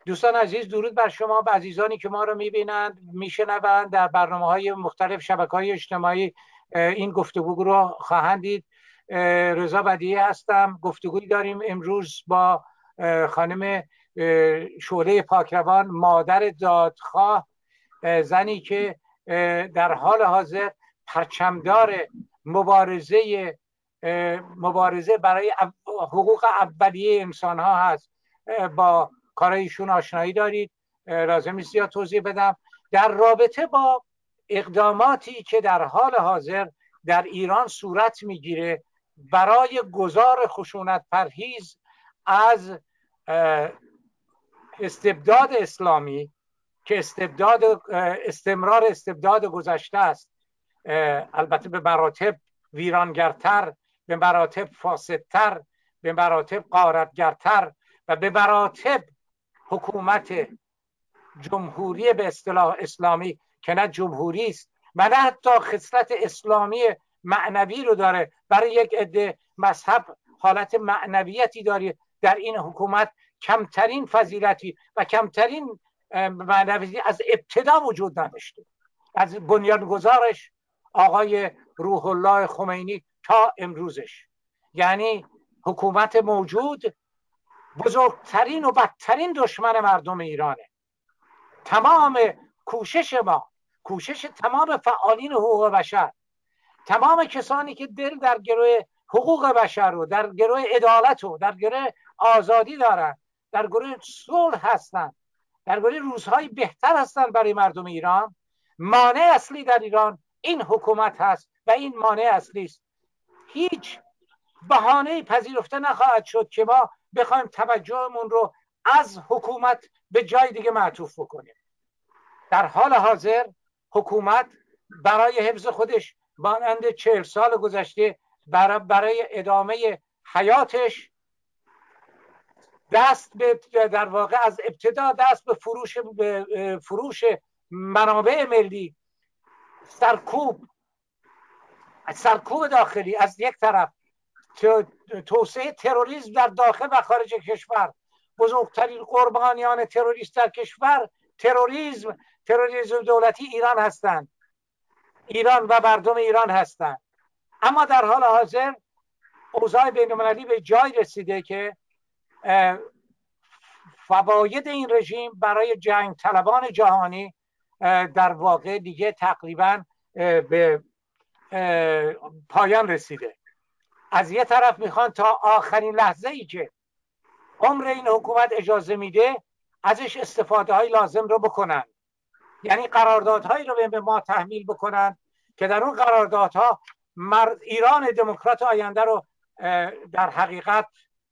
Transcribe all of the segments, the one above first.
دوستان عزیز، درود بر شما، به عزیزانی که ما رو میبینند میشنوند در برنامه‌های مختلف شبکه‌های اجتماعی این گفتگو رو خواهند دید. رضا بدیعی هستم. گفتگوی داریم امروز با خانم شعله پاکروان، مادر دادخواه، زنی که در حال حاضر پرچمدار مبارزه برای حقوق اولیه انسان ها هست. با کارایشون آشنایی دارید، لازم نیست زیاد توضیح بدم. در رابطه با اقداماتی که در حال حاضر در ایران صورت میگیره برای گذار خشونت پرهیز از استبداد اسلامی که استمرار استبداد گذشته است، البته به مراتب ویرانگرتر، به مراتب فاسدتر، به مراتب غارتگرتر و به مراتب حکومت جمهوری به اصطلاح اسلامی که نه جمهوری است و نه حتی خصلت اسلامی معنوی رو داره. برای یک عده مذهب حالت معنویتی داره در این حکومت. کمترین فضیلتی و کمترین معنویتی از ابتدا وجود نداشته، از بنیانگذارش آقای روح الله خمینی تا امروزش. یعنی حکومت موجود بزرگترین و بدترین دشمن مردم ایرانه. تمام کوشش ما، کوشش تمام فعالین حقوق بشر، تمام کسانی که دل در گروه حقوق بشر رو، در گروه عدالت رو، در گروه آزادی دارن، در گروه صلح هستن، در گروه روزهای بهتر هستن برای مردم ایران، مانع اصلی در ایران این حکومت هست و این مانع اصلی است. هیچ بهانه‌ای پذیرفته نخواهد شد که ما بخوایم توجهمون رو از حکومت به جای دیگه معطوف بکنیم. در حال حاضر حکومت برای حفظ خودش مانند 40 سال گذشته برای ادامه حیاتش دست به، در واقع از ابتدا دست به فروش منابع ملی، سرکوب داخلی از یک طرف، توسعه تروریسم در داخل و خارج کشور، بزرگترین قربانیان تروریست در کشور تروریسم دولتی ایران هستند، ایران و مردم ایران هستند. اما در حال حاضر اوضاع بین‌المللی به جای رسیده که فواید این رژیم برای جنگ طلبان جهانی در واقع دیگه تقریبا به پایان رسیده. از یه طرف میخوان تا آخرین لحظه ای که عمر این حکومت اجازه میده ازش استفاده های لازم رو بکنن، یعنی قراردادهایی رو به ما تحمیل بکنن که در اون قراردادها ایران دموکرات آینده رو در حقیقت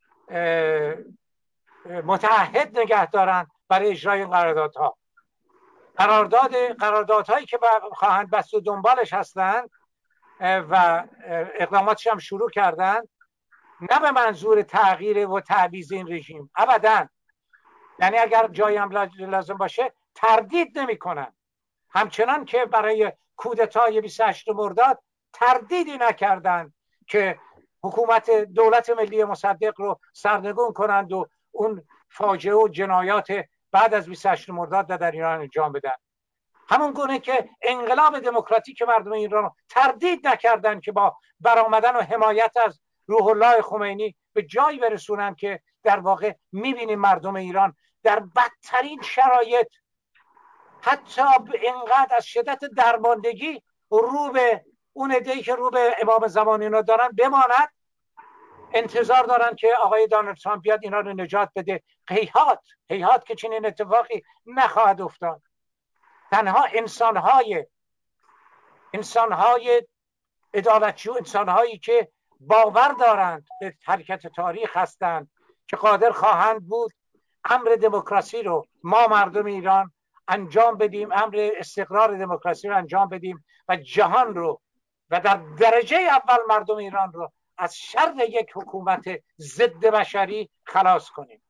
متعهد نگه دارن برای اجرای این قراردادها. قراردادهایی که خواهند بست و دنبالش هستند و اقداماتش هم شروع کردن، نه به منظور تغییر و تعویض این رژیم، ابدا. یعنی اگر جایی هم لازم باشه تردید نمی کنن، همچنان که برای کودتای 28 مرداد تردیدی نکردند که حکومت دولت ملی مصدق رو سرنگون کنند و اون فاجعه و جنایات بعد از 28 مرداد در ایران انجام بدن. همون گونه که انقلاب دموکراتیک مردم ایران رو تردید نکردن که با برآمدن و حمایت از روح الله خمینی به جایی برسونن که در واقع میبینیم مردم ایران در بدترین شرایط، حتی اینقدر از شدت درماندگی رو به اون عده‌ای که رو به امام زمان اینا دارن بماند، انتظار دارن که آقای دونالد ترامپ بیاد اینا رو نجات بده. هیهات که چنین اتفاقی نخواهد افتاد. تنها انسانهای عدالتجو، انسانهایی که باور دارند به حرکت تاریخ هستند که قادر خواهند بود امر دموکراسی رو ما مردم ایران انجام بدیم، امر استقرار دموکراسی رو انجام بدیم و جهان رو و در درجه اول مردم ایران رو از شر یک حکومت ضد بشری خلاص کنیم.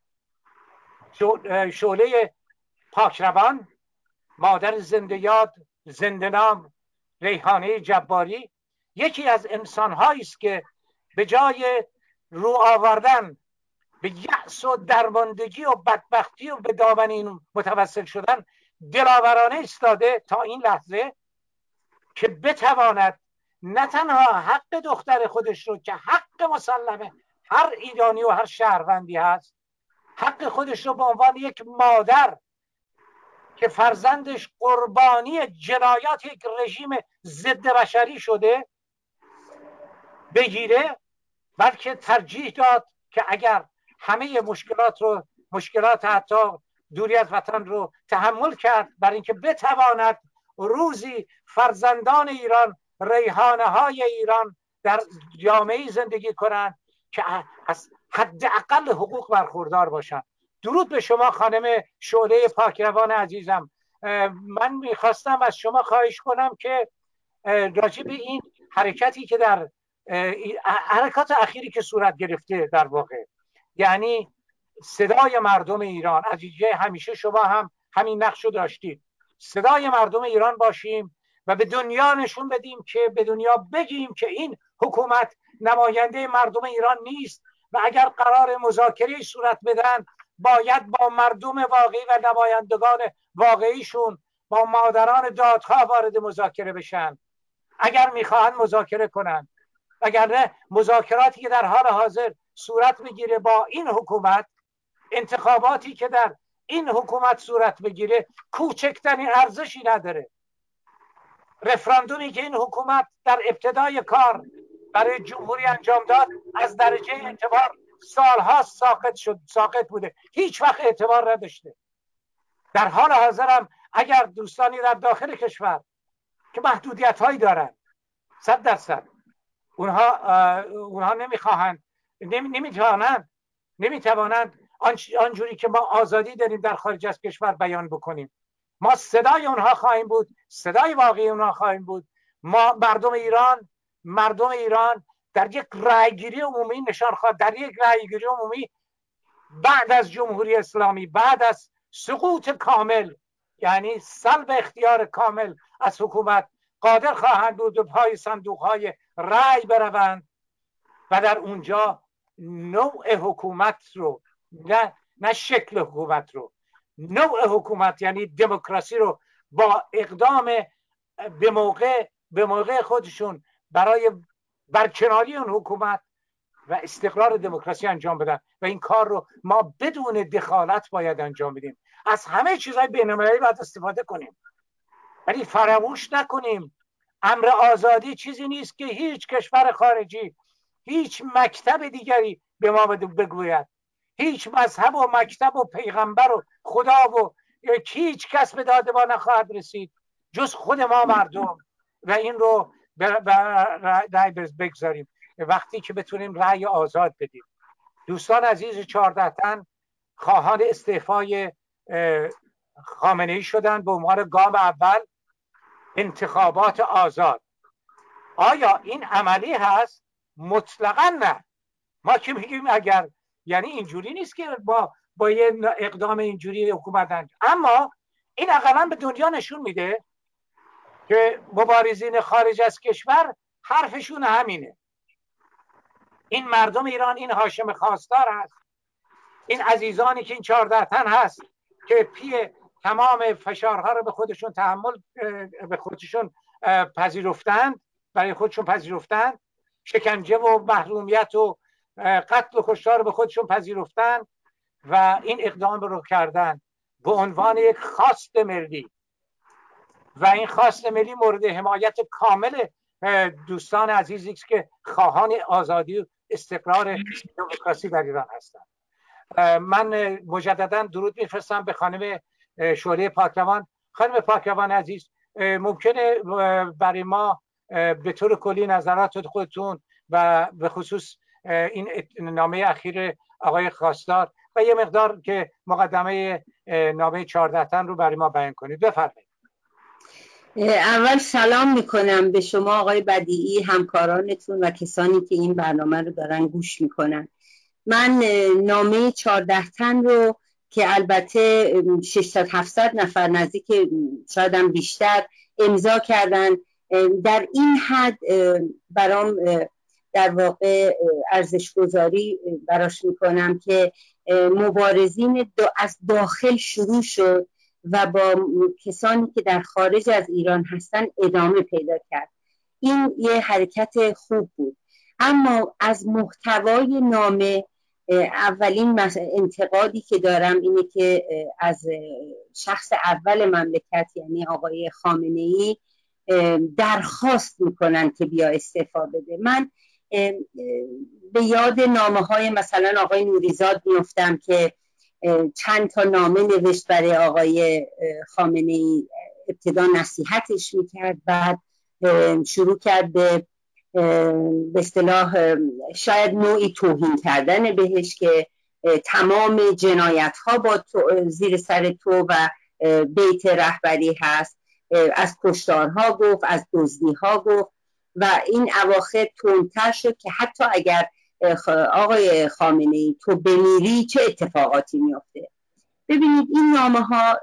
شعله پاکروان، مادر زنده یاد، زنده نام ریحانه جباری، یکی از انسان‌هایی است که به جای رو آوردن به یأس و درماندگی و بدبختی و به دامن این متوسل شدن دلاورانه ایستاده تا این لحظه که بتواند نه تنها حق دختر خودش رو که حق مسلمه هر ایرانی و هر شهروندی هست، حق خودش رو به عنوان یک مادر که فرزندش قربانی جنایات یک رژیم ضد بشری شده بگیره، بلکه ترجیح داد که اگر همه مشکلات حتی دوری از وطن رو تحمل کرد برای اینکه بتواند روزی فرزندان ایران، ریحانه های ایران در جامعه زندگی کنند که از حداقل حقوق برخوردار باشند. درود به شما خانم شعله پاکروان عزیزم. من میخواستم از شما خواهش کنم که راجع به این حرکتی که در حرکات اخیری که صورت گرفته، در واقع یعنی صدای مردم ایران، از اینجا همیشه شما هم همین نقشو داشتید، صدای مردم ایران باشیم و به دنیا نشون بدیم که به دنیا بگیم که این حکومت نماینده مردم ایران نیست و اگر قرار مذاکره صورت بدن باید با مردم واقعی و نمایندگان واقعیشون، با مادران دادخواه وارد مذاکره بشن اگر میخواهند مذاکره کنند. وگرنه مذاکراتی که در حال حاضر صورت میگیره با این حکومت، انتخاباتی که در این حکومت صورت بگیره، کوچکترین ارزشی نداره. رفراندومی که این حکومت در ابتدای کار برای جمهوری انجام داد از درجه اعتبار سالها ساقط بوده، هیچ وقت اعتبار نداشته. در حال حاضر هم اگر دوستانی در داخل کشور که محدودیت هایی دارن 100% اونها نمیخواهند، نمیتوانند آنجوری که ما آزادی داریم در خارج از کشور بیان بکنیم. ما صدای اونها خواهیم بود، صدای واقعی اونها خواهیم بود. ما مردم ایران در یک رأیگیری عمومی نشان خواهد، در یک رأیگیری عمومی بعد از جمهوری اسلامی، بعد از سقوط کامل، یعنی سلب اختیار کامل از حکومت، قادر خواهند بود به پای صندوق‌های رأی بروند و در اونجا نوع حکومت رو، نه شکل حکومت رو، نوع حکومت یعنی دموکراسی رو با اقدام به موقع خودشون برای برکناری اون حکومت و استقرار دموکراسی انجام بدن و این کار رو ما بدون دخالت باید انجام بدیم. از همه چیزهای بین‌المللی باید استفاده کنیم، ولی فراموش نکنیم امر آزادی چیزی نیست که هیچ کشور خارجی، هیچ مکتب دیگری به ما بگوید، هیچ مذهب و مکتب و پیغمبر و خدا و هیچ کس به داد ما نخواهد رسید جز خود ما مردم و این رو رأی بگذاریم وقتی که بتونیم رأی آزاد بدیم. دوستان عزیز 14 تن خواهان استعفای خامنه‌ای شدن به عنوان گام اول انتخابات آزاد. آیا این عملی هست؟ مطلقاً نه. ما که میگیم اگر، یعنی اینجوری نیست که با یه اقدام اینجوری حکومت انجام، اما این اقلاً به دنیا نشون میده که مبارزین خارج از کشور حرفشون همینه. این مردم ایران، این هاشم خواستار هست، این عزیزانی که این 14 تن هست که پی تمام فشارها رو به خودشون به خودشون پذیرفتند، برای خودشون پذیرفتند، شکنجه و محرومیت و قتل و کشتار رو به خودشون پذیرفتند و این اقدام رو کردن به عنوان یک خواست ملی و این خواست ملی مورد حمایت کامل دوستان عزیزی که خواهان آزادی و استقرار دموکراسی در ایران هستند. من مجددا درود میفرستم به خانم شعله پاکروان. خانم پاکروان عزیز، ممکنه برای ما به طور کلی نظرات خودتون و به خصوص این نامه اخیر آقای خواستار و یه مقدار که مقدمه نامه 14 تن رو برای ما بیان کنید؟ بفرمایید. اول سلام میکنم به شما آقای بدیعی، همکارانتون و کسانی که این برنامه رو دارن گوش میکنن. من نامه 14 تن رو که البته 600-700 نفر نزدیک شاید هم بیشتر امضا کردن، در این حد برام در واقع ارزش گذاری براش میکنم که مبارزین از داخل شروع شد و با کسانی که در خارج از ایران هستن ادامه پیدا کرد. این یه حرکت خوب بود. اما از محتوای نامه اولین انتقادی که دارم اینه که از شخص اول مملکت یعنی آقای خامنه‌ای درخواست میکنن که بیا استعفا بده. من به یاد نامه های مثلا آقای نوریزاد میفتم که چند تا نامه نوشت برای آقای خامنه‌ای، ابتدا نصیحتش میکرد، بعد شروع کرد به اصطلاح شاید نوعی توهین کردن بهش که تمام جنایت ها با زیر سر تو و بیت رهبری هست، از کشتارها گفت، از دزدی ها گفت و این اواخر تندتر شد که حتی اگر آقای خامنه‌ای تو بمیری چه اتفاقاتی میفته. ببینید این نامه ها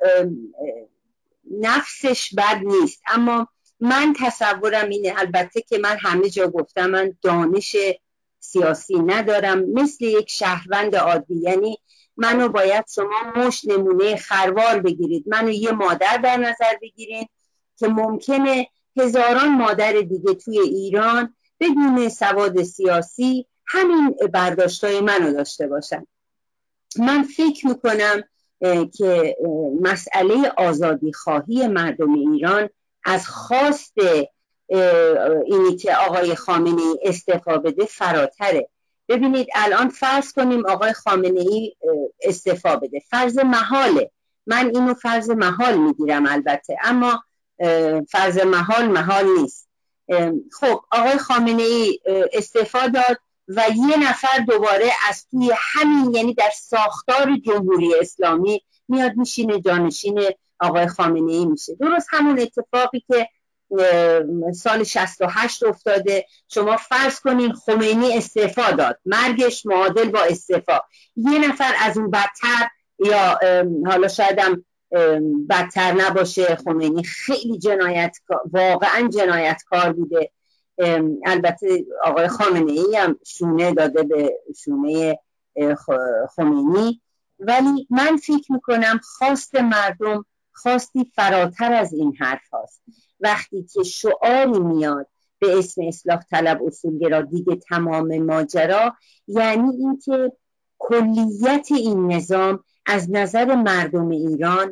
نفسش بد نیست، اما من تصورم اینه، البته که من همه جا گفتم من دانش سیاسی ندارم، مثل یک شهروند عادی، یعنی منو باید شما مش نمونه خروار بگیرید، منو یه مادر در نظر بگیرید که ممکنه هزاران مادر دیگه توی ایران بدون سواد سیاسی همین برداشتای منو داشته باشن. من فکر میکنم که مسئله آزادی خواهی مردم ایران از خواست اینی که آقای خامنه‌ای استعفا بده فراتره. ببینید الان فرض کنیم آقای خامنه‌ای استعفا بده، فرض محاله، من اینو فرض محال میگیرم البته، اما فرض محال نیست. خب آقای خامنه‌ای استعفا داد و یه نفر دوباره از توی همین، یعنی در ساختار جمهوری اسلامی میاد میشینه جانشین آقای خامنه‌ای میشه. درست همون اتفاقی که سال 68 افتاده. شما فرض کنین خمینی استعفا داد، مرگش معادل با استعفا، یه نفر از اون بدتر، یا حالا شایدم بدتر نباشه، خمینی خیلی واقعا جنایتکار بوده، البته آقای خامنه‌ای هم شونه داده به شونه خمینی، ولی من فکر میکنم خواست مردم خواستی فراتر از این حرف هاست. وقتی که شعاری میاد به اسم اصلاح طلب اصولگرا دیگه تمام ماجرا، یعنی اینکه کلیت این نظام از نظر مردم ایران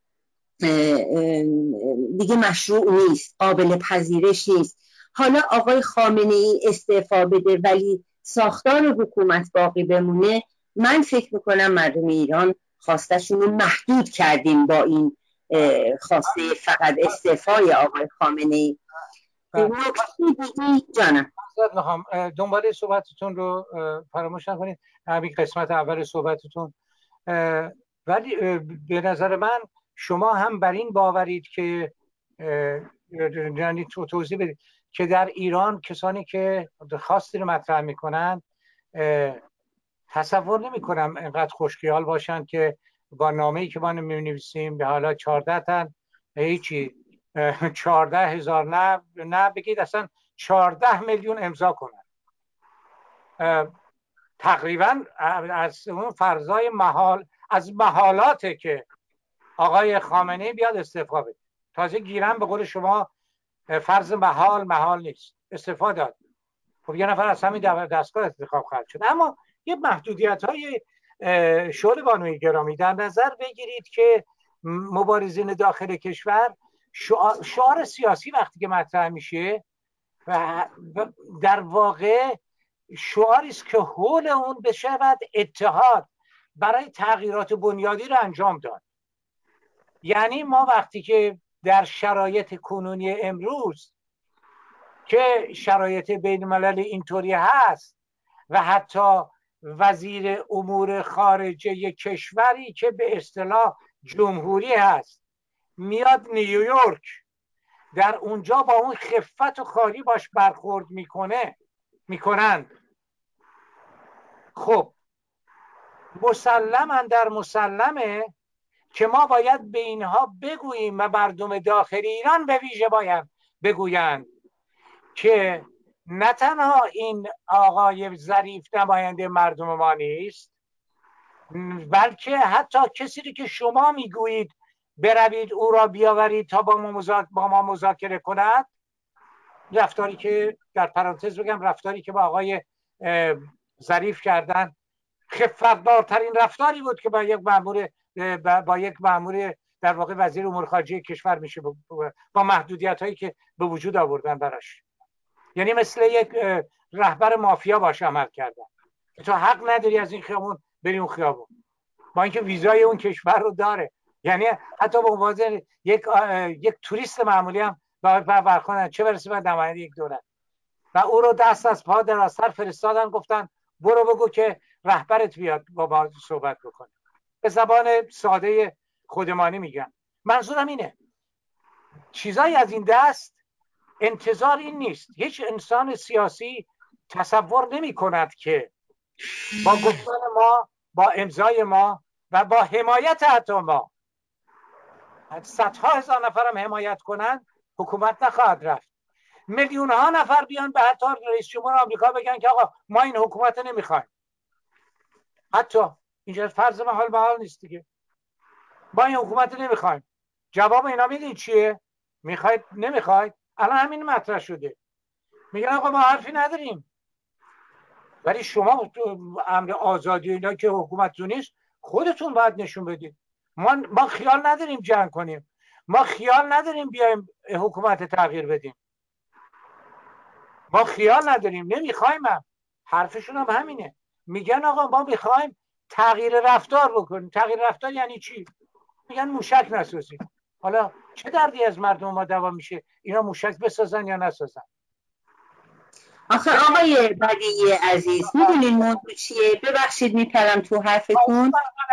دیگه مشروع نیست، قابل پذیرش نیست. حالا آقای خامنه‌ای استعفا بده ولی ساختار حکومت باقی بمونه، من فکر میکنم مردم ایران خواستشون رو محدود کردیم با این خواسته فقط استعفای آقای خامنه‌ای. جانم دنباله صحبتتون رو فراموش نکنید، همین قسمت اول صحبتتون، ولی به نظر من شما هم بر این باورید که یعنی توضیح بدید که در ایران کسانی که خواستی رو مطرح میکنن تصور نمی کنم اینقدر خوشخیال باشن که با نامه‌ای که ما می‌نویسیم به حالا 14 تن هیچی 14,000 نه بگید اصلا 14 میلیون امضا کنن، تقریبا از اون فرضای محال، از محالاته که آقای خامنه‌ای بیاد استعفا بده. تازه گیرم به قول شما فرض محال نیست، استعفا داد. خب یه نفر از همین دستگاه انتخاب خواهد شد. اما یه محدودیت‌های شعله بانوی گرامی در نظر بگیرید که مبارزین داخل کشور شعار سیاسی وقتی که مطرح میشه و در واقع شعاری است که حول اون بشود اتحاد برای تغییرات بنیادی رو انجام داد. یعنی ما وقتی که در شرایط کنونی امروز که شرایط بین الملل اینطوری هست و حتی وزیر امور خارجه کشوری که به اصطلاح جمهوری هست میاد نیویورک، در اونجا با اون خفت و خاری باش برخورد میکنند، خب مسلمه که ما باید به اینها بگوییم و مردم داخل ایران به ویژه باید بگویند که نه تنها این آقای ظریف نماینده مردم ما نیست، بلکه حتی کسی که شما میگویید بروید او را بیاورید تا با ما مذاکره کند، رفتاری که در پرانتز بگم رفتاری که با آقای ظریف کردن خفتبارترین رفتاری بود که با یک مأمور در واقع وزیر امور خارجه کشور میشه با محدودیت هایی که به وجود آوردن براش. یعنی مثل یک رهبر مافیا باش عمل کردن که تو حق نداری از این خیابون بری اون خیابون، با اینکه ویزای اون کشور رو داره. یعنی حتی به عنوان یک توریست معمولی هم برخوردن، چه برسه به نماینده یک دولت. و او رو دست از پا درازتر فرستادن، گفتن برو بگو که رهبرت بیاد با ما صحبت بکنه. به زبان ساده خودمانی میگم. منظورم اینه چیزایی از این دست انتظار این نیست. هیچ انسان سیاسی تصور نمی کند که با گفتن ما، با امضای ما و با حمایت حتی ما صدها هزار نفر هم حمایت کنند، حکومت نخواهد رفت. میلیون ها نفر بیان به حتی رئیس جمهور آمریکا بگن که آقا ما این حکومت نمیخوایم. حتی اینجا فرض محال نیست دیگه. ما این حکومت نمیخوایم. جواب اینا میدین چیه؟ میخواید نمیخواید؟ الان همین مطرح شده. میگن آقا ما حرفی نداریم. ولی شما امر آزادی اینا که حکومتتون نیست خودتون باید نشون بدید. ما خیال نداریم جنگ کنیم. ما خیال نداریم بیایم حکومت تغییر بدیم. ما خیال نداریم، نمیخوایم هم. حرفشون هم همینه. میگن آقا ما میخوایم تغییر رفتار بکنیم. تغییر رفتار یعنی چی؟ میگن موشک نسازیم. حالا چه دردی از مردم ما دوا میشه اینا موشک بسازن یا نسازن؟ آخه آقای بدیعی عزیز میدونین موضوع چیه؟ ببخشید میپرم تو حرفتون.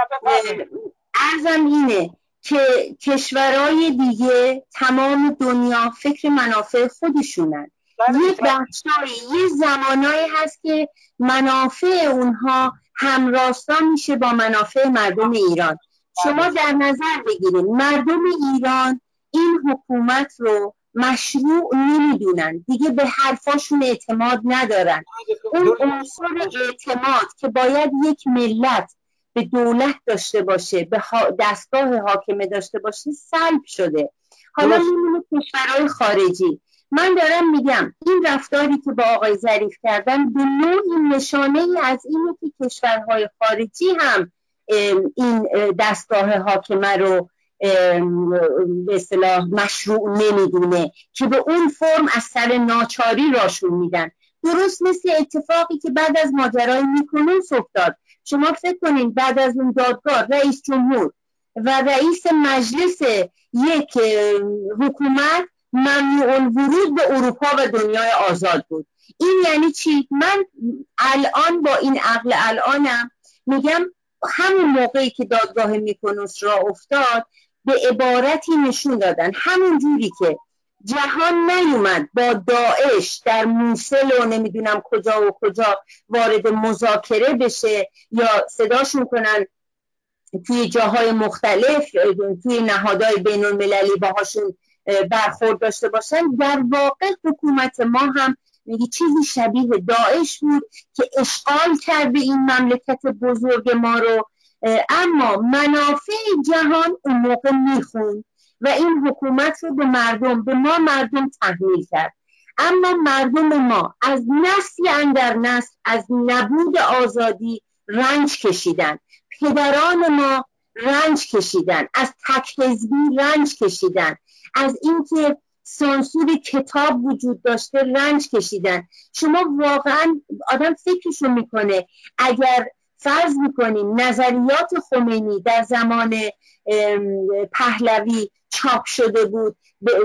عرضم اینه که کشورهای دیگه تمام دنیا فکر منافع خودشونن. یک بخشایی یه زمانایی هست که منافع اونها همراستا میشه با منافع مردم ایران. شما در نظر بگیرید مردم ایران این حکومت رو مشروع نمیدونن دیگه، به حرفاشون اعتماد ندارن. اون عنصر اعتماد که باید یک ملت به دولت داشته باشه، به دستگاه حاکمه داشته باشه سلب شده. حالا میمونه کشورهای خارجی. من دارم میگم این رفتاری که با آقای ظریف کردن به نوعی نشانه ای از اینه که کشورهای خارجی هم این دستگاه حاکمه رو به اصطلاح مشروع نمیدونه که به اون فرم از سر ناچاری راشون میدن. درست مثل اتفاقی که بعد از ماجرای میکنوس افتاد. شما فکر کنین بعد از اون دادگاه رئیس جمهور و رئیس مجلس یک حکومت ممنوع الورود به اروپا و دنیای آزاد بود. این یعنی چی؟ من الان با این عقل الانم میگم همون موقعی که دادگاه میکنوس را افتاد به عبارتی نشون دادن همون جوری که جهان نیومد با داعش در موصل و نمیدونم کجا و کجا وارد مذاکره بشه یا صداشون کنن توی جاهای مختلف توی نهادهای بین المللی باهاشون برخورد داشته باشن، در واقع حکومت ما هم میگه چیزی شبیه داعش بود که اشغال کرده این مملکت بزرگ ما رو. اما منافع جهان اون موقع میخوند و این حکومت رو به ما مردم تحمیل کرد. اما مردم ما از نسل اندر نسل از نبود آزادی رنج کشیدن. پدران ما رنج کشیدن، از تک‌حزبی رنج کشیدن، از اینکه سانسور کتاب وجود داشته رنج کشیدن. شما واقعا آدم فکرشو میکنه اگر فرض میکنیم نظریات خمینی در زمان پهلوی چاپ شده بود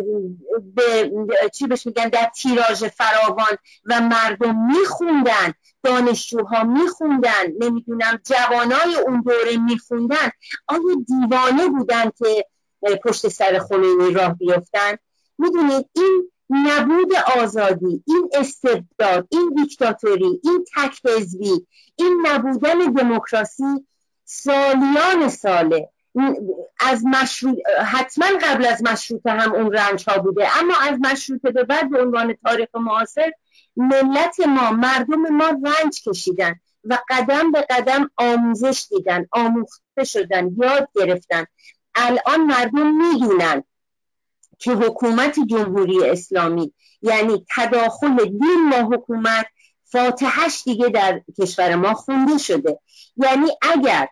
به چی بهش میگن در تیراژ فراوان و مردم میخوندن، دانشجوها میخوندن، نمیدونم جوانای اون دوره میخوندن، آیا دیوانه بودن که پشت سر خمینی راه بیفتن؟ میدونید این نبود آزادی، این استبداد، این دیکتاتوری، این تک‌حزبی، این نبودن دموکراسی سالیان ساله از حتما قبل از مشروطه هم اون رنج ها بوده، اما از مشروطه به بعد به عنوان تاریخ معاصر ملت ما، مردم ما رنج کشیدن و قدم به قدم آموزش دیدن، آموخته شدن، یاد گرفتن. الان مردم میدونن که حکومت جمهوری اسلامی یعنی تداخل دین با حکومت، فاتحش دیگه در کشور ما خونده شده. یعنی اگر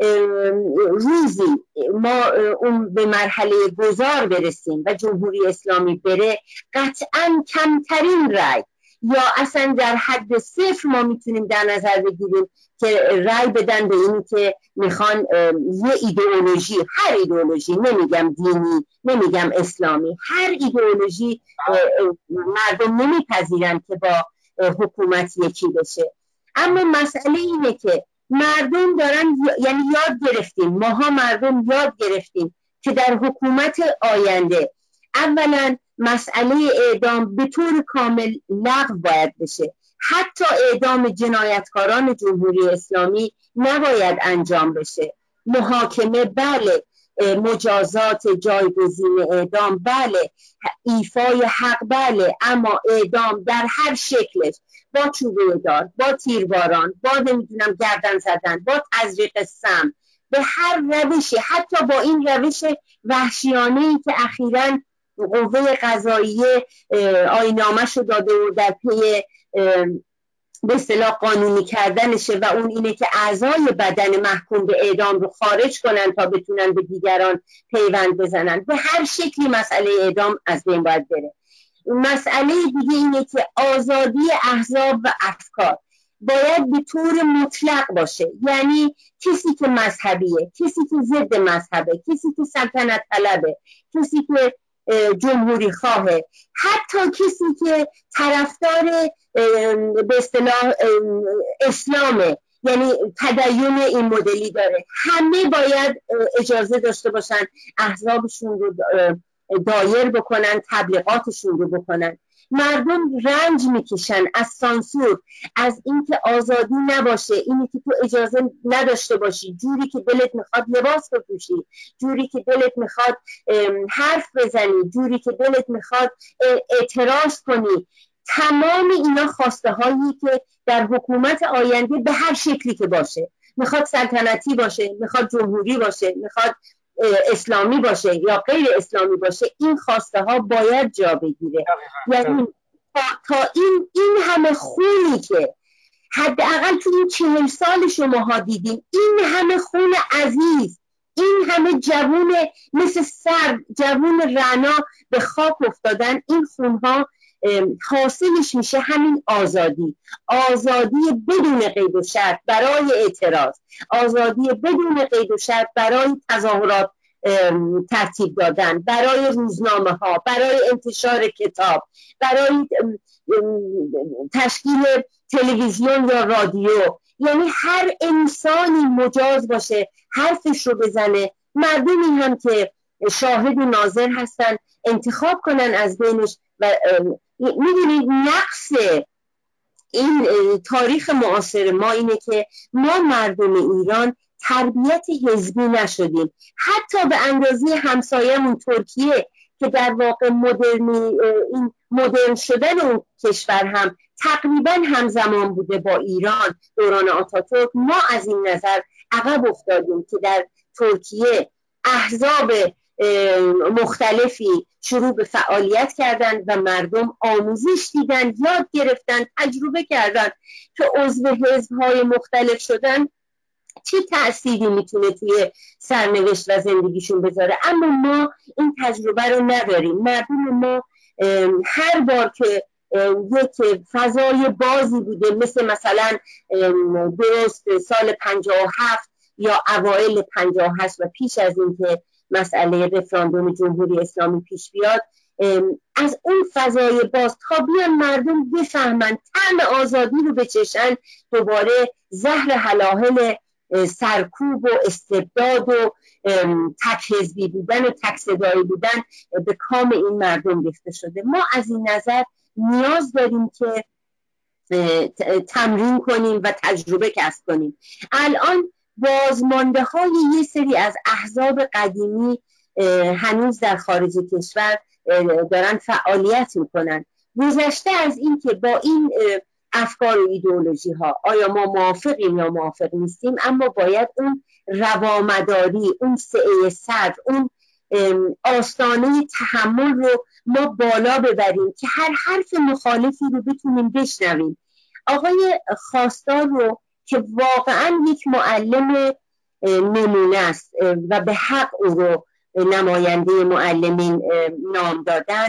روزی ما اون به مرحله گذار برسیم و جمهوری اسلامی بره، قطعاً کمترین رأی یا اصلا در حد صفر ما میتونیم در نظر بگیریم که رأی بدن به اینی که میخوان یه ایدئولوژی، هر ایدئولوژی، نمیگم دینی، نمیگم اسلامی، هر ایدئولوژی مردم نمیپذیرن که با حکومت یکی بشه. اما مسئله اینه که مردم دارن، یعنی یاد گرفتیم، ماها مردم یاد گرفتیم که در حکومت آینده اولا مسئله اعدام به طور کامل لغو باید بشه. حتی اعدام جنایتکاران جمهوری اسلامی نباید انجام بشه. محاکمه بله، مجازات جایگزین اعدام بله، ایفای حق بله، اما اعدام در هر شکلش، با چوبه دار، با تیرباران، با نمیدونم گردن زدن، با تزریق سم، به هر روشی، حتی با این روش وحشیانه‌ای که اخیراً قوه قضاییه آیین‌نامه‌شو داده و در پی به اصطلاح قانونی کردنشه و اون اینه که اعضای بدن محکوم به اعدام رو خارج کنن تا بتونن به دیگران پیوند بزنن. به هر شکلی مسئله اعدام از بین باید بره. مسئله دیگه اینه که آزادی احزاب و افکار باید به طور مطلق باشه. یعنی کسی که مذهبیه، کسی که ضد مذهبه، کسی که سلطنت طلبه، کسی که جمهوری خواهه، حتی کسی که طرفدار به اصطلاح اسلامه، یعنی تدین این مدلی داره، همه باید اجازه داشته باشن احزابشون رو دایر بکنن، تبلیغاتشون رو بکنن. مردم رنج میکشن از سانسور، از اینکه آزادی نباشه، اینی که تو اجازه نداشته باشی، جوری که دلت میخواد لباس بپوشی، جوری که دلت میخواد حرف بزنی، جوری که دلت میخواد اعتراض کنی. تمام اینا خواسته هایی که در حکومت آینده به هر شکلی که باشه، میخواد سلطنتی باشه، میخواد جمهوری باشه، میخواد اسلامی باشه یا غیر اسلامی باشه، این خواسته ها باید جا بگیره. یعنی تا این همه خونی که حداقل تو این 40 سال شماها دیدیم، این همه خون عزیز، این همه جوون مثل سر، جوون رعنا به خاک افتادن، این خونها حاصلش میشه همین آزادی بدون قید و شرط برای اعتراض، آزادی بدون قید و شرط برای تظاهرات ترتیب دادن، برای روزنامه ها، برای انتشار کتاب، برای تشکیل تلویزیون یا رادیو. یعنی هر انسانی مجاز باشه حرفش رو بزنه، مردمی هم که شاهد و ناظر هستن انتخاب کنن از بینش. و میدونید نقص این تاریخ معاصر ما اینه که ما مردم ایران تربیت حزبی نشدیم، حتی به اندازه همسایه‌مون ترکیه که در واقع این مدرن شدن اون کشور هم تقریبا همزمان بوده با ایران دوران آتاتورک. ما از این نظر عقب افتادیم که در ترکیه احزاب مختلفی شروع به فعالیت کردن و مردم آموزش دیدن، یاد گرفتن، تجربه کردن که عضو حزب‌های مختلف شدن چه تأثیری میتونه توی سرنوشت و زندگیشون بذاره. اما ما این تجربه رو نداریم. مردم ما هر بار که یک فضای بازی بوده، مثلا درست سال 57 یا اوایل 58 و پیش از این که مسئله رفراندوم جمهوری اسلامی پیش بیاد، از اون فضای باز تا بیان مردم بفهمن، طعم آزادی رو بچشن، دوباره زهر هلاهل سرکوب و استبداد و تک حزبی بودن و تک صدایی بودن به کام این مردم ریخته شده. ما از این نظر نیاز داریم که تمرین کنیم و تجربه کسب کنیم. الان بازمانده های یه سری از احزاب قدیمی هنوز در خارج کشور دارن فعالیت میکنن گذشته از این که با این افکار و ایدئولوژی ها آیا ما موافقیم یا موافق نیستیم، اما باید اون روامداری، اون سعه صدر، اون آستانه تحمل رو ما بالا ببریم که هر حرف مخالفی رو بتونیم بشنویم. آقای خواستار رو که واقعا یک معلم نمونه است و به حق او رو نماینده معلمین نام دادن،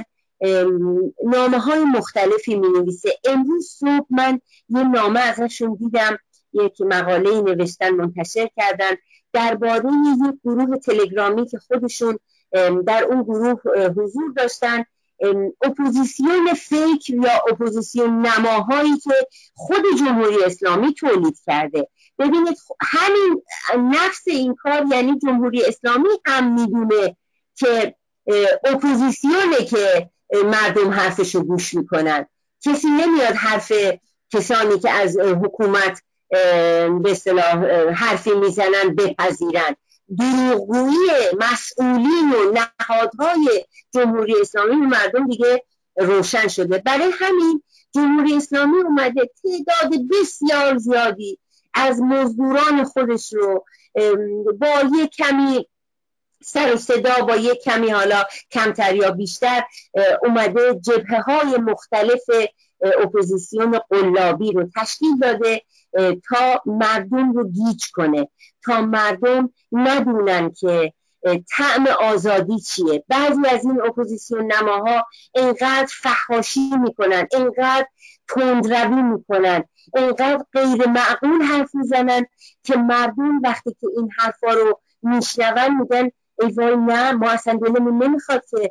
نامه های مختلفی می نویسه. امروز صبح من یه نامه ازشون دیدم، یک مقاله نوشتن منتشر کردن درباره یک گروه تلگرامی که خودشون در اون گروه حضور داشتن، اپوزیسیون فیک یا اپوزیسیون نماهایی که خود جمهوری اسلامی تولید کرده. ببینید همین نفس این کار یعنی جمهوری اسلامی هم میدونه که اپوزیسیونه که مردم حرفشو گوش میکنن. کسی نمیاد حرف کسانی که از حکومت به اصطلاح حرفی میزنن بپذیرن. دروغگویی مسئولین و نهادهای جمهوری اسلامی مردم دیگه روشن شده. برای همین جمهوری اسلامی اومده تعداد بسیار زیادی از مزدوران خودش رو با یک کمی سر و صدا، با یک کمی حالا کمتر یا بیشتر، اومده جبهه های مختلف اپوزیسیون قلابی رو تشکیل داده تا مردم رو گیج کنه، تا مردم ندونن که طعم آزادی چیه. بعضی از این اپوزیسیون نماها اینقدر فحاشی میکنن، اینقدر تندروی میکنن، اینقدر غیر معقول حرف میزنن که مردم وقتی که این حرفا رو میشنون میگن ای وای نه، ما اصلا دلمون نمیخواد که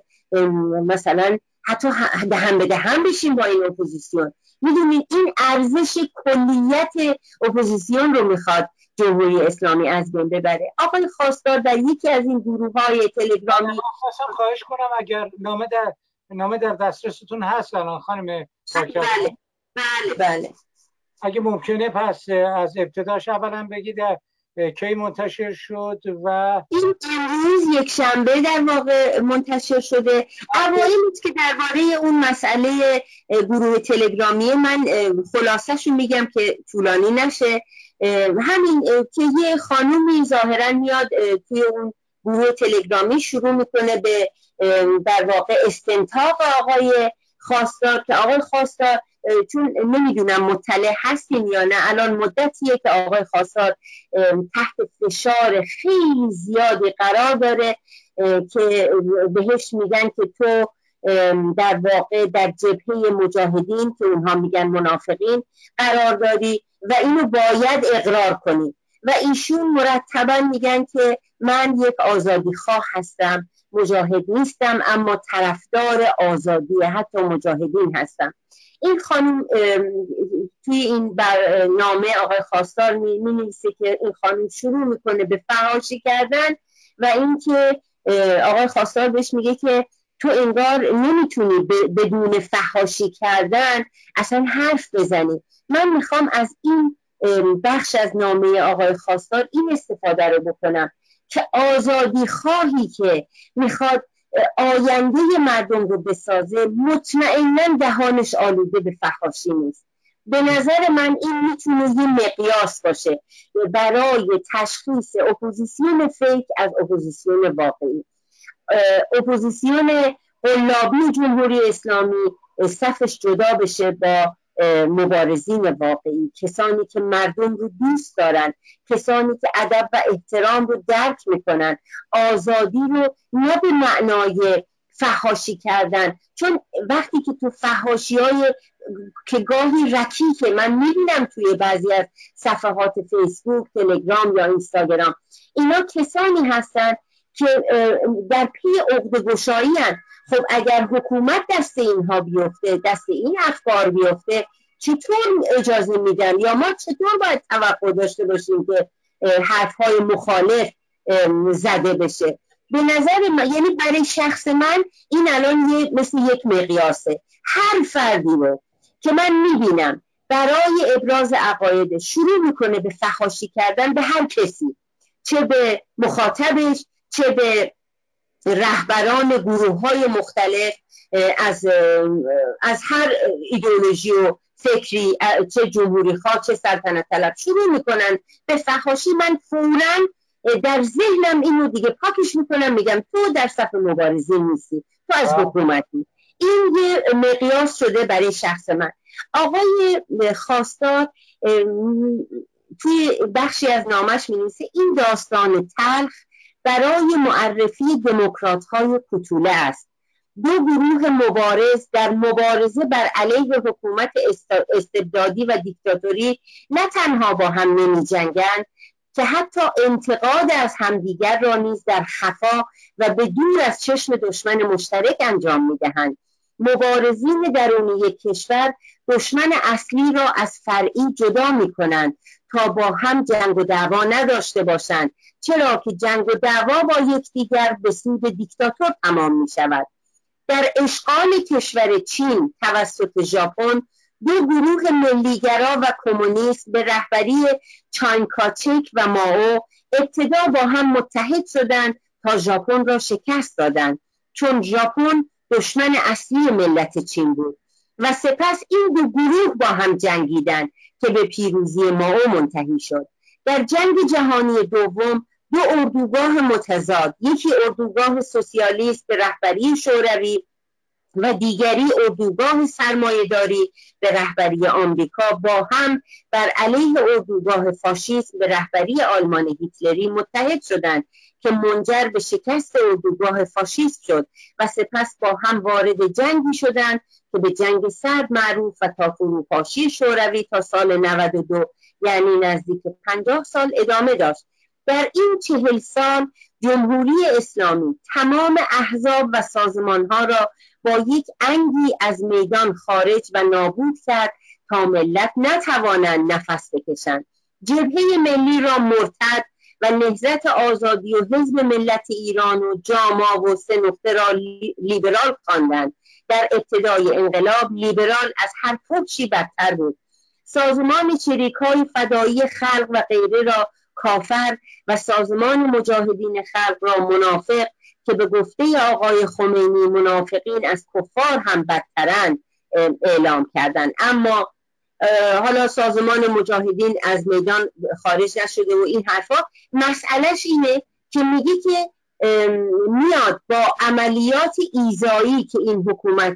مثلا حتی دهن به دهن بشیم با این اپوزیسیون. میدونید این ارزش کلیت اپوزیسیون رو میخواد جمهوری اسلامی از بین ببره. آقای خواستار در یکی از این گروه‌های تلگرامی، خواهش کنم اگر نامه در دسترستون هست الان خانم پاکیزه؟ بله اگه ممکنه پس از ابتداش اولا بگید کی منتشر شد. و این امروز یک شنبه در واقع منتشر شده. اوایل که درباره اون مسئله گروه تلگرامی من خلاصه‌شو میگم که طولانی نشه. همین که یه خانومی ظاهرا میاد توی اون گروه تلگرامی شروع میکنه به در واقع استنطاق آقای خواستار که آقای خواستار، چون نمیدونم مطلع هستین یا نه، الان مدتیه که آقای خواستار تحت فشار خیلی زیادی قرار داره که بهش میگن که تو در واقع در جبهه مجاهدین که اونها میگن منافقین قرار داری و اینو باید اقرار کنی. و ایشون مرتبا میگن که من یک آزادی خواه هستم، مجاهد نیستم، اما طرفدار آزادی حتی مجاهدین هستم. این خانم توی این نامه آقای خواستار می‌نویسه که این خانم شروع میکنه به فحاشی کردن و اینکه آقای خواستار بهش میگه که تو انگار نمیتونی بدون فحاشی کردن اصلا حرف بزنی. من میخوام از این بخش از نامه آقای خواستار این استفاده رو بکنم که آزادی خواهی که میخواد آینده مردم رو بسازه مطمئناً دهانش آلوده به فحاشی نیست. به نظر من این میتونه یه مقیاس باشه برای تشخیص اپوزیسیون فیک از اپوزیسیون واقعی. اپوزیسیون قلابی جمهوری اسلامی صفش جدا بشه با مبارزین واقعی، کسانی که مردم رو دوست دارن، کسانی که ادب و احترام رو درک میکنن، آزادی رو نه به معنای فحاشی کردن. چون وقتی که تو فحاشی‌های که گاهی رکیکه من میبینم توی بعضی از صفحات فیسبوک، تلگرام یا اینستاگرام، اینا کسانی هستن که در پی عقده‌گشایی هستن. خب اگر حکومت دست اینها بیفته، دست این افکار بیفته، چطور اجازه میدن یا ما چطور باید توقع داشته باشیم که حرفهای مخالف زده بشه؟ به نظر من، یعنی برای شخص من این الان مثل یک مقیاسه. هر فردی رو که من میبینم برای ابراز عقاید شروع میکنه به فحاشی کردن به هر کسی، چه به مخاطبش، چه به رهبران گروه‌های مختلف از هر ایدئولوژی و فکری، چه جمهوری خواه چه سلطنت طلب، شروع میکنن به فحاشی. من فوراً در ذهنم اینو دیگه پاکش میکنم، میگم تو در صف مبارزه نیستی، تو از حکومتی. این یه مقیاس شده برای شخص من. آقای خواستار توی بخشی از نامش می‌نویسه این داستان تلخ برای معرفی دموکرات‌های کوتوله است. دو گروه مبارز در مبارزه بر علیه حکومت استبدادی و دیکتاتوری نه تنها با هم نمی جنگند که حتی انتقاد از همدیگر را نیز در خفا و به دور از چشم دشمن مشترک انجام می دهند. مبارزین درونی یک کشور دشمن اصلی را از فرعی جدا می کنند تا با هم جنگ و دعوا نداشته باشند، چرا که جنگ و دعوا با یکدیگر به سود دیکتاتور تمام می شود. در اشغال کشور چین توسط ژاپن، دو گروه ملیگرا و کمونیست به رهبری چانگ کاچک و مائو ابتدا با هم متحد شدند تا ژاپن را شکست دادند، چون ژاپن دشمن اصلی ملت چین بود، و سپس این دو گروه با هم جنگیدند که به پیروزی مائو منتهی شد. در جنگ جهانی دوم دو اردوگاه متضاد، یکی اردوگاه سوسیالیست به رهبری شوروی و دیگری اردوگاه سرمایه‌داری به رهبری آمریکا، با هم بر علیه اردوگاه فاشیسم به رهبری آلمان هیتلری متحد شدند که منجر به شکست اردوگاه فاشیسم شد و سپس با هم وارد جنگی شدند که به جنگ سرد معروف و تا فروپاشی شوروی تا سال 92، یعنی نزدیک 50 سال ادامه داشت. در این 40 سال جمهوری اسلامی تمام احزاب و سازمانها را با یک انگی از میدان خارج و نابود کرد تا ملت نتوانند نفس بکشند. جبهه ملی را مرتد و نهضت آزادی و حزب ملت ایران و جاما و سه نقطه را لیبرال خواندند. در ابتدای انقلاب لیبرال از هر پوچی بدتر بود. سازمان چریک‌های فدایی خلق و غیره را کافر و سازمان مجاهدین خلق را منافق که به گفته آقای خمینی منافقین از کفار هم بدترند اعلام کردند. اما حالا سازمان مجاهدین از میدان خارج نشده و این حرفا. مسئلهش اینه که میگه که میاد با عملیات ایذایی که این حکومت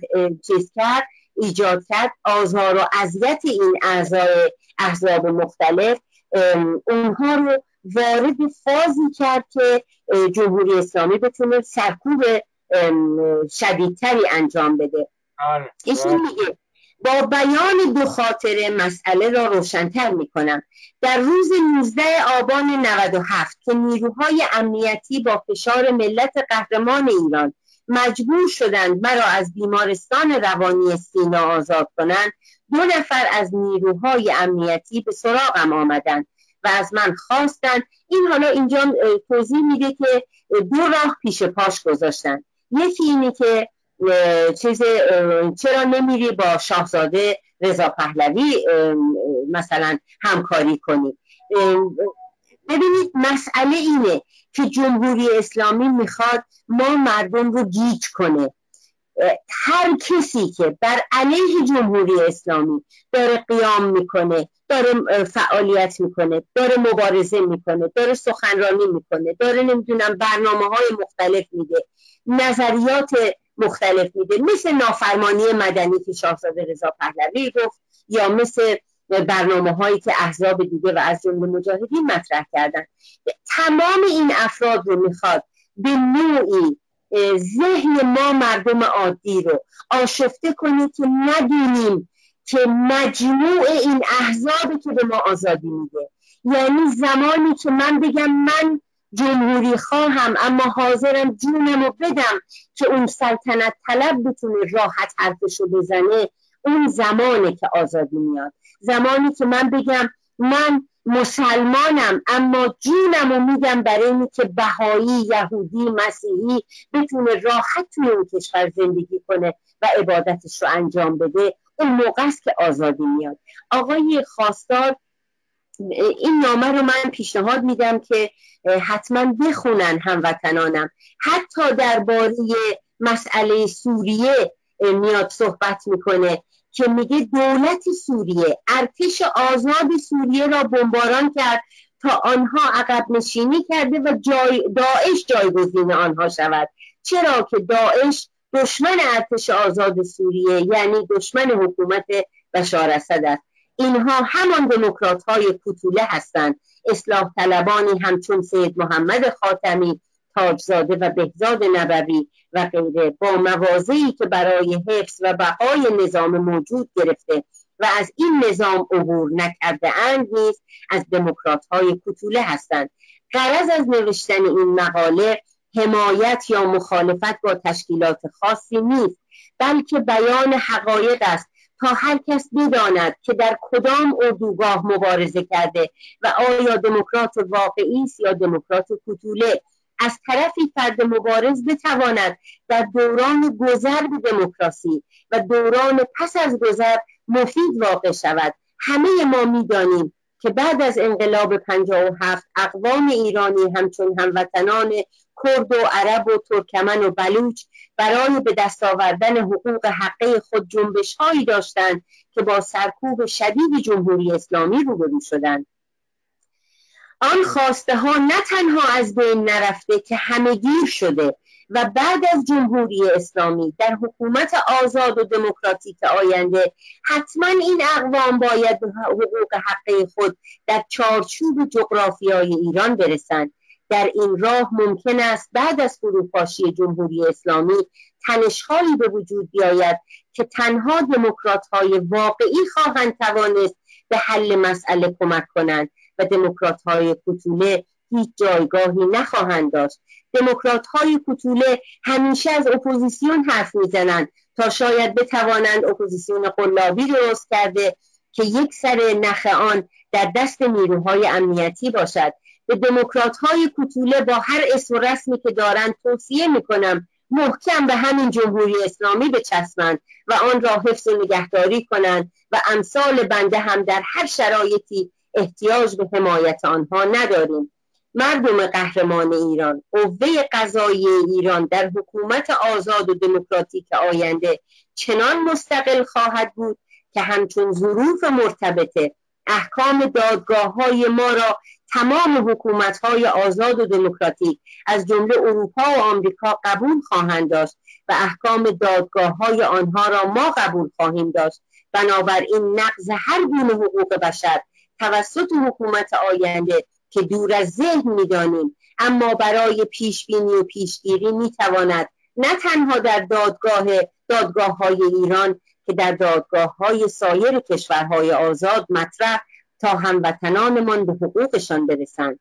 ایجاد کرد، آزار و اذیت این احزاب مختلف، اونها رو وارد فازی کرد که جمهوری اسلامی بتونه سرکوب شدیدتری انجام بده. ایشون میگه با بیان دو خاطره مسئله را روشن‌تر میکنم. در روز 19 آبان 97 که نیروهای امنیتی با فشار ملت قهرمان ایران مجبور شدند مرا از بیمارستان روانی سینا آزاد کنند، 2 نفر از نیروهای امنیتی به سراغم آمدند و از من خواستند. این حالا اینجا توضیح میده که 2 راه پیش پاش گذاشتن. یکی اینه که چرا نمیری با شاهزاده رضا پهلوی مثلا همکاری کنی. ببینید مسئله اینه که جمهوری اسلامی میخواد ما مردم رو گیج کنه. هر کسی که بر علیه جمهوری اسلامی داره قیام میکنه، داره فعالیت میکنه، داره مبارزه میکنه، داره سخنرانی میکنه، داره نمیدونم برنامه‌های مختلف میده، نظریات مختلف میده، مثل نافرمانی مدنی که شاهزاده رضا پهلوی گفت، یا مثل برنامه‌هایی که احزاب دیگه و از جمله مجاهدین مطرح کردن. تمام این افراد رو میخواد به نوعی ذهن ما مردم عادی رو آشفته کنه که ندونیم که مجموع این احزابی که به ما آزادی میده، یعنی زمانی که من بگم من جمهوری خواهم اما حاضرم جونمو بدم که اون سلطنت طلب بتونه راحت حرفشو بزنه، اون زمانه که آزادی میاد. زمانی که من بگم من مسلمانم اما جونمو میدم برای اینی که بهایی، یهودی، مسیحی بتونه راحت توی اون کشور زندگی کنه و عبادتش رو انجام بده، اون موقع است که آزادی میاد. آقای خواستار این نامه رو من پیشنهاد میدم که حتما بخونن هموطنانم. حتی درباره مسئله سوریه میاد صحبت میکنه که میگه دولت سوریه ارتش آزاد سوریه را بمباران کرد تا آنها عقب نشینی کرده و داعش جایگزین آنها شود. چرا که داعش دشمن ارتش آزاد سوریه یعنی دشمن حکومت بشار اسد است. اینها همان دموکرات های کوتوله هستند، اصلاح طلبانی همچون سید محمد خاتمی، تاجزاده و بهزاد نبوی و غیره، با مواضعی که برای حفظ و بقای نظام موجود گرفته و از این نظام عبور نکرده اند نیز از دموکرات های کوتوله هستند. غرض از نوشتن این مقاله حمایت یا مخالفت با تشکیلات خاصی نیست، بلکه بیان حقایق است تا هر کس بداند که در کدام اردوگاه مبارزه کرده و آیا دموکرات واقعی است یا دموکرات کوتوله. از طرفی فرد مبارز بتواند در دوران گذر به دموکراسی و دوران پس از گذر مفید واقع شود. همه ما میدانیم که بعد از انقلاب 57 اقوام ایرانی همچون هموطنان کرد و عرب و ترکمن و بلوچ برای به دست آوردن حقوق حقه خود جنبش هایی داشتند که با سرکوب شدید جمهوری اسلامی روبرو شدند. آن خواسته ها نه تنها از بین نرفته که همه‌گیر شده و بعد از جمهوری اسلامی در حکومت آزاد و دموکراتیک آینده حتما این اقوام باید به حقوق حقه خود در چارچوب جغرافیای ایران برسند. در این راه ممکن است بعد از فروپاشی جمهوری اسلامی تنش‌هایی به وجود بیاید که تنها دموکرات‌های واقعی خواهند توانست به حل مسئله کمک کنند و دموکرات‌های کوتوله هیچ جایگاهی نخواهند داشت. دموکرات‌های کوتوله همیشه از اپوزیسیون حرف میزنند تا شاید بتوانند اپوزیسیون قلابی درست کرده که یک سر نخ آن در دست نیروهای امنیتی باشد. به دموکرات‌های کوتوله با هر اسم و رسمی که دارند توصیه میکنم محکم به همین جمهوری اسلامی بچسبند و آن را حفظ و نگهداری کنند و امثال بنده هم در هر شرایطی احتیاج به حمایت آنها نداریم. مردم قهرمان ایران، قوه قضایی ایران در حکومت آزاد و دموکراتیک آینده چنان مستقل خواهد بود که همچون ظروف مرتبطه احکام دادگاه‌های ما را تمام حکومت‌های آزاد و دموکراتیک از جمله اروپا و آمریکا قبول خواهند داشت و احکام دادگاه‌های آنها را ما قبول خواهیم داشت. بنابراین نقض هر گونه حقوق بشر توسط حکومت آینده که دور از ذهن می‌دانیم اما برای پیشبینی و پیشگیری می‌تواند نه تنها در دادگاه‌های ایران که در دادگاه‌های سایر کشورهای آزاد مطرح تا هموطنانمان به حقوقشان برسند.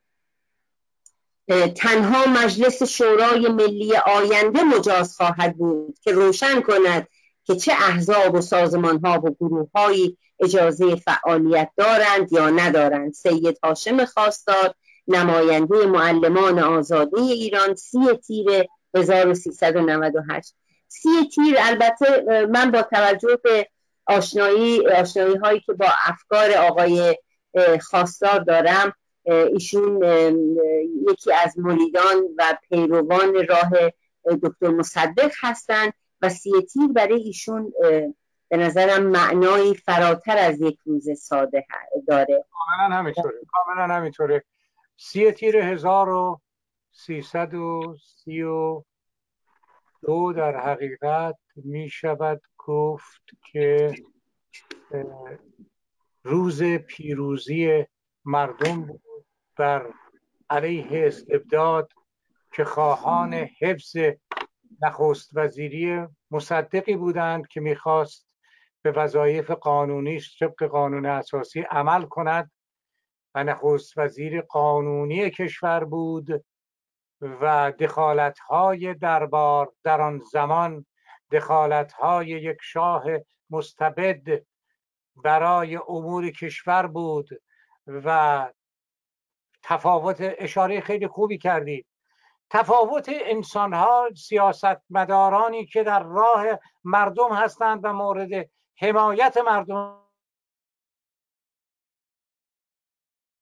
تنها مجلس شورای ملی آینده مجاز خواهد بود که روشن کند که چه احزاب و سازمان‌ها و گروه‌هایی اجازه فعالیت دارند یا ندارند. سید هاشم خواستار، نماینده معلمان آزاده ایران، 30 تیر 1398. 30 تیر. البته من با توجه به آشنایی هایی که با افکار آقای خواستار دارم، ایشون یکی از مریدان و پیروان راه دکتر مصدق هستند و 30 تیر برای ایشون به نظرم معنایی فراتر از یک روز ساده داره. کاملا همینطوره. 30 تیر 1332 در حقیقت می شود گفت که روز پیروزی مردم بود بر علیه استبداد که خواهان حفظ نخست وزیری مصدقی بودند که میخواست به وظایف قانونیش طبق قانون اساسی عمل کند و نخست وزیر قانونی کشور بود و دخالت‌های دربار در آن زمان دخالت‌های یک شاه مستبد برای امور کشور بود و تفاوت اشاره خیلی خوبی کردید. تفاوت انسان‌ها، سیاستمدارانی که در راه مردم هستند و مورد حمایت مردم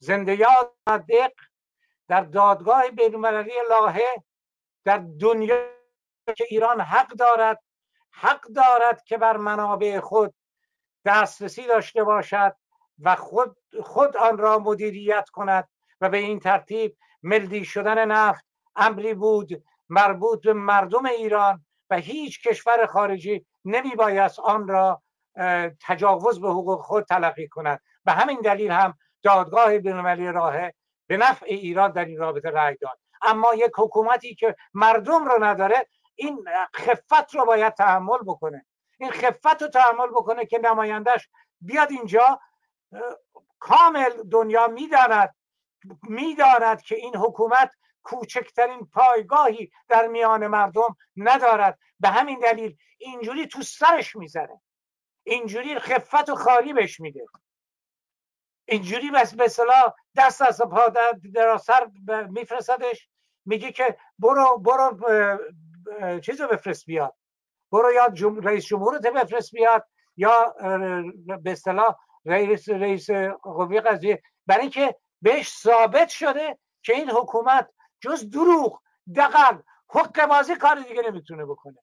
زنده یاد صدق در دادگاه بین‌المللی لاهه در دنیا که ایران حق دارد که بر منابع خود دسترسی داشته باشد و خود آن را مدیریت کند و به این ترتیب ملی شدن نفت امری بود مربوط به مردم ایران و هیچ کشور خارجی نمی بایست آن را تجاوز به حقوق خود تلقی کند. به همین دلیل هم دادگاه بین‌المللی لاهه به نفع ایران در این رابطه رأی داد. اما یک حکومتی که مردم رو نداره این خفت رو باید تحمل بکنه، این خفت رو تحمل بکنه که نمایندش بیاد اینجا. کامل دنیا میداند که این حکومت کوچکترین پایگاهی در میان مردم ندارد. به همین دلیل اینجوری تو سرش میزنه، اینجوری خفت و خاری بهش میده، اینجوری بس به اصطلاح دست از پا در سر میفرستدش، میگه که برو چیزو بفرست بیاد، برو یا رئیس جمهورت بفرست بیاد یا به اصطلاح رئیس قوه قضاییه، برای اینکه بهش ثابت شده که این حکومت جز دروغ، دغل، حقه بازی کار دیگه نمیتونه بکنه.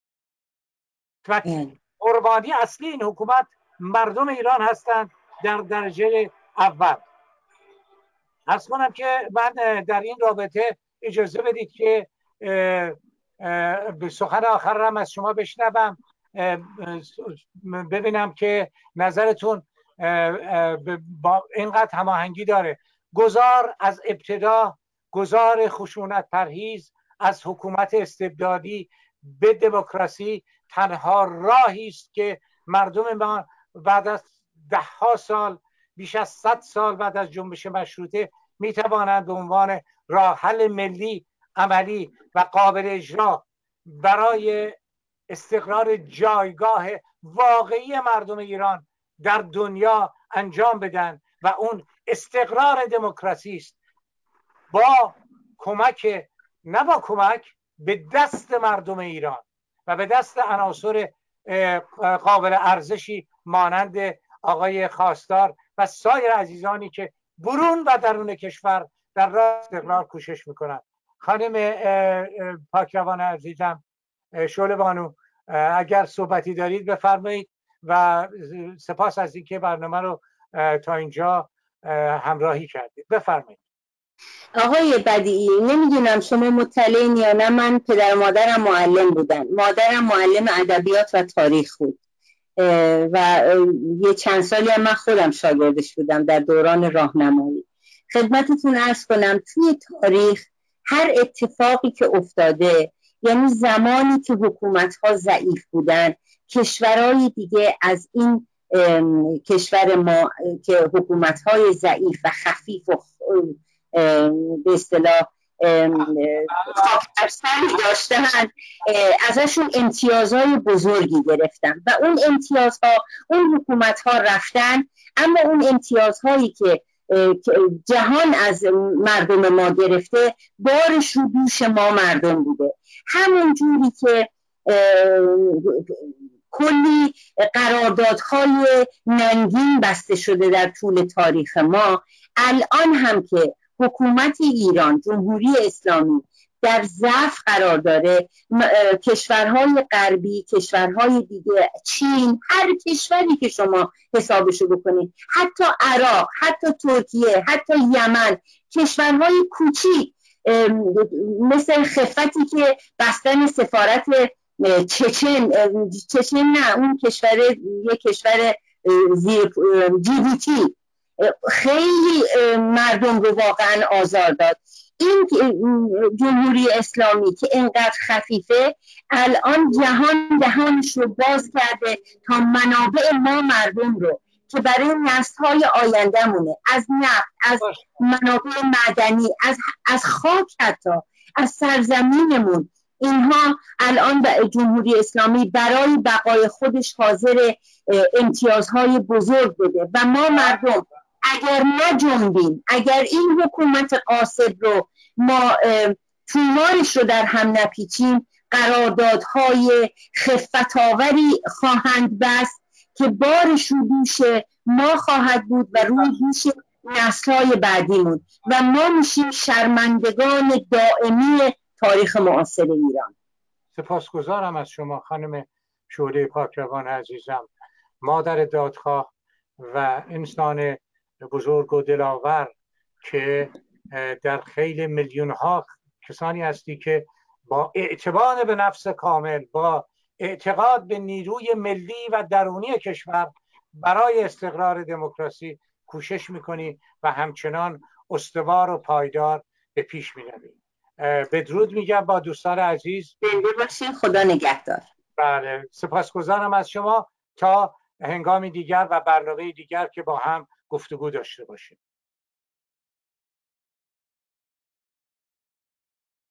و قربانی اصلی این حکومت مردم ایران هستند در درجه اول. عرض کنم که من در این رابطه اجازه بدید که به سخن آخرم از شما بشنوم، ببینم که نظرتون با اینقدر هماهنگی داره. گذار از ابتدا، گذار خشونت پرهیز از حکومت استبدادی به دموکراسی تنها راهی است که مردم ما بعد از 10 سال، بیش از 100 سال بعد از جنبش مشروطه می توانند به عنوان راه حل ملی عملی و قابل اجرا برای استقرار جایگاه واقعی مردم ایران در دنیا انجام بدن و اون استقرار دموکراسی است. با کمک، نه با کمک، به دست مردم ایران و به دست عناصر قابل ارزشی مانند آقای خواستار و سایر عزیزانی که برون و درون کشور در راه استقرار کوشش میکنند. خانم پاکروان عزیزم، شعله بانو، اگر صحبتی دارید بفرمایید و سپاس از اینکه برنامه رو تا اینجا همراهی کردید. بفرمایید. آقای بدیعی، نمیدونم شما مطلعین یا نه، من پدر مادرم معلم بودن. مادرم معلم ادبیات و تاریخ بود و یه چند سالی هم من خودم شاگردش بودم در دوران راهنمایی. خدمتتون عرض کنم توی تاریخ هر اتفاقی که افتاده، یعنی زمانی که حکومت‌ها ضعیف بودن، کشورهای دیگه از این کشور ما که حکومت‌های ضعیف و خفیف و به اصطلاح خاک‌ترسانی داشتن، ازشون امتیازهای بزرگی گرفتن و اون امتیازها، اون حکومت‌ها رفتن، اما اون امتیازهایی که جهان از مردم ما گرفته بارش رو دوش ما مردم بوده. همون جوری که کلی قراردادهای ننگین بسته شده در طول تاریخ ما، الان هم که حکومت ایران، جمهوری اسلامی در ضعف قرار داره، کشورهای غربی، کشورهای دیگه، چین، هر کشوری که شما حسابشو بکنید، حتی عراق، حتی ترکیه، حتی یمن، کشورهای کوچیک مثل خفتی که بستن سفارت چچن نه، اون کشور، یک کشور جیبوتی، خیلی مردم رو واقعا آزار داد. این جمهوری اسلامی که اینقدر خفیفه، الان جهانش رو باز کرده تا منابع ما مردم رو که برای نسل‌های آینده‌مونه، از نفت، از منابع معدنی، از خاک، حتی از سرزمینمون، اینها الان جمهوری اسلامی برای بقای خودش حاضر امتیازهای بزرگ بده و ما مردم اگر ما جنبیم، اگر این حکومت قاصد رو ما تومارش رو در هم نپیچیم، قراردادهای خفت‌آوری خواهند بست که بارش رو دوش ما خواهد بود و روی دوش نسل‌های بعدیمون و ما میشیم شرمندگان دائمی تاریخ معاصر ایران. سپاسگزارم از شما خانم شعله پاکروان عزیزم، مادر دادخواه و انسان بزرگ و دلاور که در خیلی میلیون ها کسانی هستی که با اعتماد به نفس کامل، با اعتقاد به نیروی ملی و درونی کشور برای استقرار دموکراسی کوشش میکنی و همچنان استوار و پایدار به پیش میروی. بدرود میگم با دوستان عزیز. زنده باشین، خدا نگهدار. بله، سپاسگزارم از شما. تا هنگامی دیگر و برنامه دیگر که با هم گفتگو داشته باشیم.